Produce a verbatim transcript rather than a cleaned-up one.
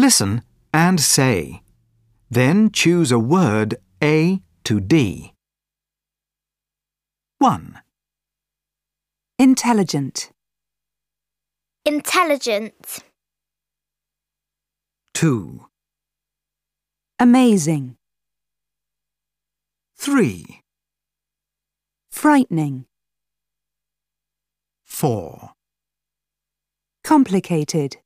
Listen and say. Then choose a word A to D. one. Intelligent. Intelligent. two. Amazing. three. Frightening. four. Complicated.